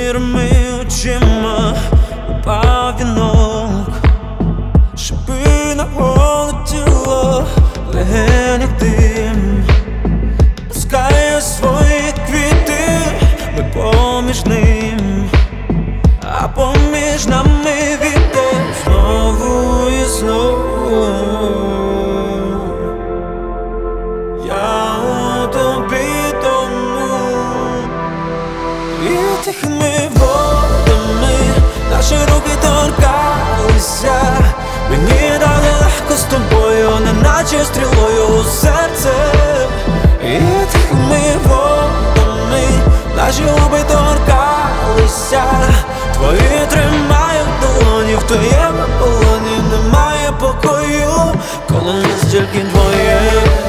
сірими очима упав вінок, шипи на голе тіло, легенях дим, пускає свої квіти, ми поміж ним, а поміж нами вітер знову і знову. Я у тобі тону, і тихими водами наші руки торкалися. Мені дали легко з тобою, неначе стрілою у серце. І тихими водами наші губи торкалися. Твої тримають долоні, в твоєму полоні немає покою, коли нас тільки двоє.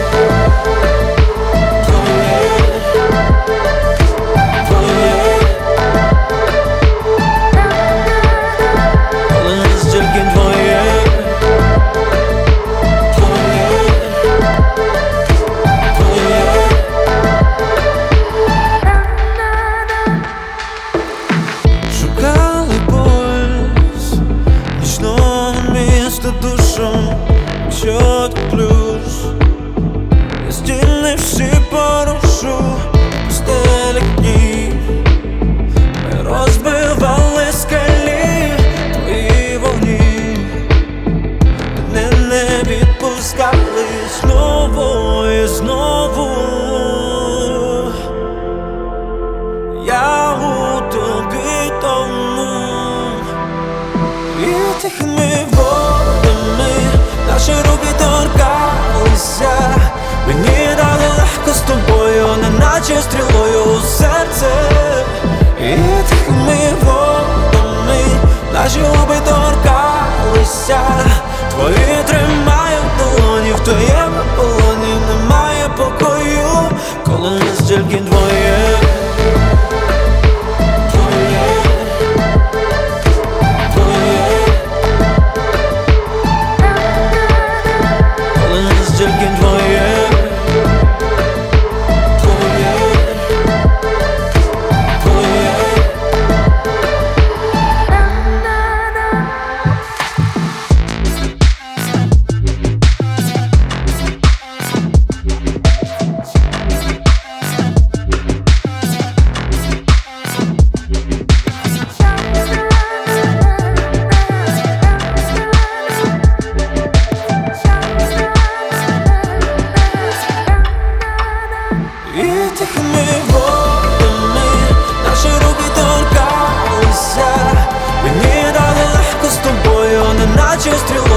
Душу, чётко плюс, я стільнивши порушу пустелі дні. Ми розбивали скалі твої вогні, мене не відпускали знову і знову. Я у тобі тону, і тихими водами наші руки торкалися. Мені дали легко з тобою, неначе стрілою у серце. І тихими водами наші губи торкалися. Твої тримають долоні, в твоєму полоні немає покою, коли нас тільки двоє. Тихими водами наші руки торкалися. Мені дали легко з тобою, неначе стрілою